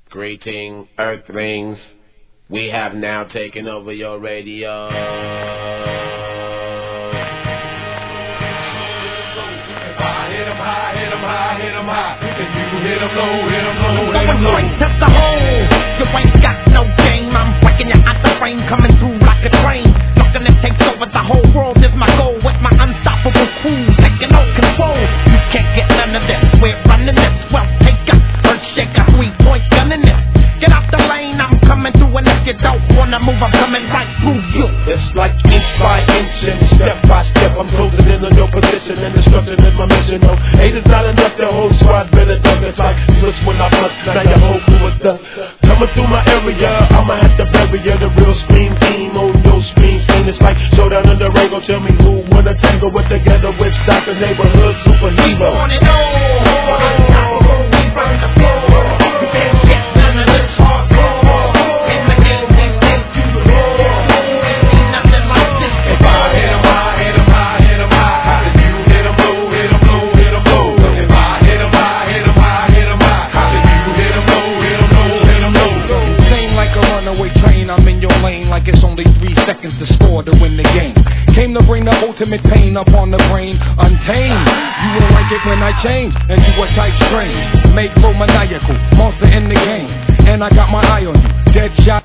Greeting, Earthlings. We have now taken over your radio. Hit 'em low, hit 'em low, hit 'em low. Going straight to the hole. You ain't got no game. I'm breaking you out the frame, coming through like a train. Looking to take over the whole world is my goal. With my unstoppable crew, taking no control. You can't get none of this. We're running this. Well, take up, earth shaker, 3-point gun in this. Get out the lane, I'm coming through, and if you don't wanna move, I'm coming right through you. It's like inch by inch and step by step, I'm closing in on your position, and destruction is my mission. No, eight is not enough, the whole squad better duck. It's like switch when I bust, now your whole crew is done. Coming through my area, I'ma have to bury ya. The real scream team on your screen scene. It's like showdown in the Rango. Tell me who wanna tangle with together with stock the neighborhood superhero. On it all, unstoppable, we run the floor. You can't get none of this hardcore. In the game, we take you to the roar. Ain't nothing like this. If I hit 'em high, hit 'em high, hit 'em high. How did you hit 'em low, hit 'em low, hit 'em low? If I hit 'em high, hit 'em high, hit 'em high. How did you hit 'em low, hit 'em low, hit 'em low? Same like a runaway train, I'm in your lane like it's only 3 seconds to score to win the game. Came to bring the ultimate pain up on the brain, untamed. You won't like it when I change into a tight strain. Make flow maniacal, monster in the game. And I got my eye on you, dead shot.